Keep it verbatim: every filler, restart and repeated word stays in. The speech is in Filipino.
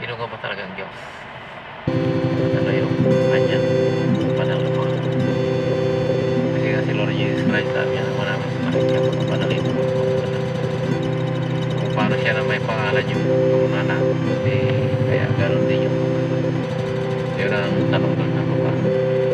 Inuga mo talaga ang Diyos. Ano yung kanyang banal na mga. Kasi nga si Lord Jesus Christ sabi niya naman namin sa kanyang mga banalin mo. Kung paano siya na may pangalan yung mga eh, kaya ganoon din yung yun ang tanong doon ng baba.